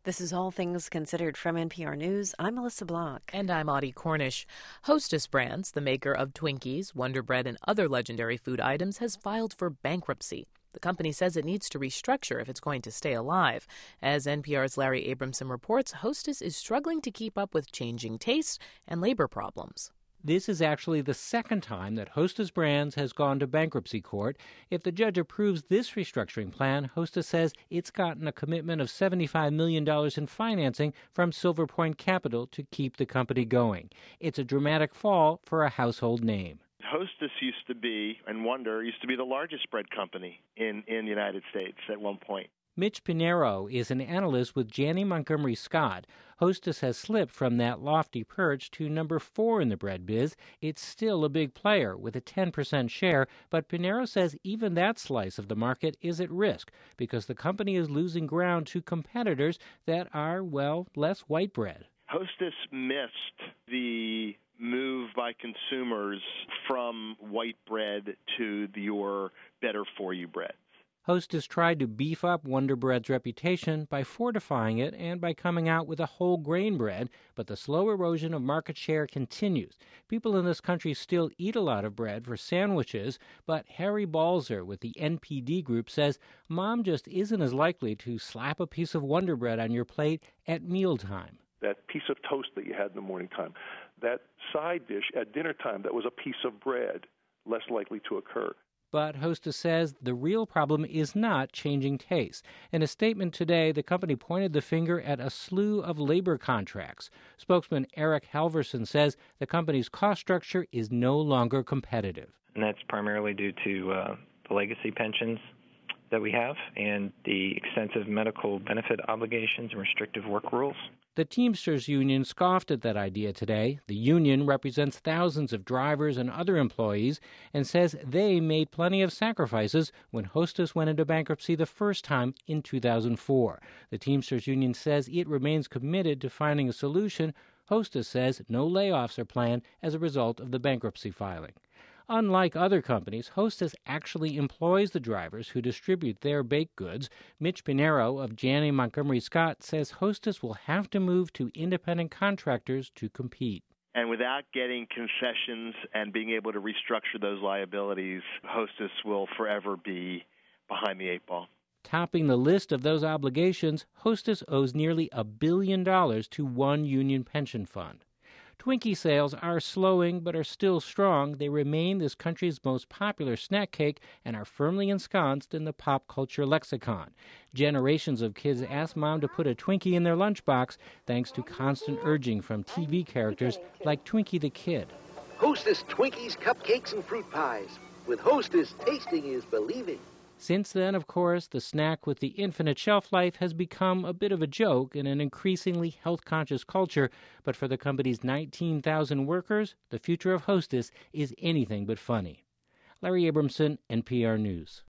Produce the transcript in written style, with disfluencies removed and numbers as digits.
This is All Things Considered from NPR News. I'm Melissa Block. And I'm Audie Cornish. Hostess Brands, the maker of Twinkies, Wonder Bread, and other legendary food items, has filed for bankruptcy. The company says it needs to restructure if it's going to stay alive. As NPR's Larry Abramson reports, Hostess is struggling to keep up with changing tastes and labor problems. This is actually the second time that Hostess Brands has gone to bankruptcy court. If the judge approves this restructuring plan, Hostess says it's gotten a commitment of $75 million in financing from Silver Point Capital to keep the company going. It's a dramatic fall for a household name. Hostess used to be, and Wonder used to be, the largest bread company in the United States at one point. Mitch Pinheiro is an analyst with Janney Montgomery Scott. Hostess has slipped from that lofty perch to number 4 in the bread biz. It's still a big player with a 10% share, but Pinheiro says even that slice of the market is at risk because the company is losing ground to competitors that are, well, less white bread. Hostess missed the move by consumers from white bread to your better-for-you bread. Hostess tried to beef up Wonder Bread's reputation by fortifying it and by coming out with a whole grain bread, but the slow erosion of market share continues. People in this country still eat a lot of bread for sandwiches, but Harry Balzer with the NPD group says Mom just isn't as likely to slap a piece of Wonder Bread on your plate at mealtime. That piece of toast that you had in the morning time, that side dish at dinner time that was a piece of bread, less likely to occur. But Hostess says the real problem is not changing tastes. In a statement today, the company pointed the finger at a slew of labor contracts. Spokesman Eric Halverson says the company's cost structure is no longer competitive. And that's primarily due to the legacy pensions that we have and the extensive medical benefit obligations and restrictive work rules. The Teamsters Union scoffed at that idea today. The union represents thousands of drivers and other employees and says they made plenty of sacrifices when Hostess went into bankruptcy the first time in 2004. The Teamsters Union says it remains committed to finding a solution. Hostess says no layoffs are planned as a result of the bankruptcy filing. Unlike other companies, Hostess actually employs the drivers who distribute their baked goods. Mitch Pinheiro of Janney Montgomery Scott says Hostess will have to move to independent contractors to compete. And without getting concessions and being able to restructure those liabilities, Hostess will forever be behind the 8 ball. Topping the list of those obligations, Hostess owes nearly $1 billion to one union pension fund. Twinkie sales are slowing but are still strong. They remain this country's most popular snack cake and are firmly ensconced in the pop culture lexicon. Generations of kids ask Mom to put a Twinkie in their lunchbox thanks to constant urging from TV characters like Twinkie the Kid. Hostess Twinkies, cupcakes, and fruit pies. With Hostess, tasting is believing. Since then, of course, the snack with the infinite shelf life has become a bit of a joke in an increasingly health-conscious culture, but for the company's 19,000 workers, the future of Hostess is anything but funny. Larry Abramson, NPR News.